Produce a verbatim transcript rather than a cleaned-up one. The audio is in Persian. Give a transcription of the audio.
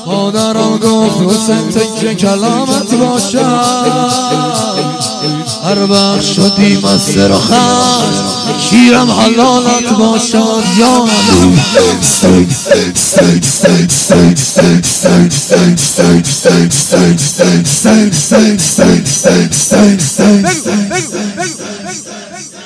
مادرم گفت حسین تکه کلامت باشد، هر وقت شدی مستر و خشم شیرم حلالت باشد. یا علی